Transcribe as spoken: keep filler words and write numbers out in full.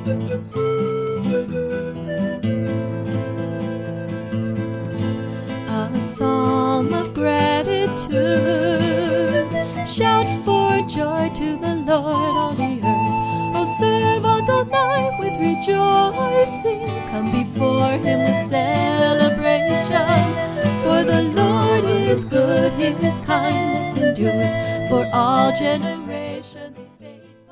A song of gratitude, shout for joy to the Lord, all the earth. Oh, serve Adonai with rejoicing, come before him with celebration. For the Lord is good, his kindness endures for all generations.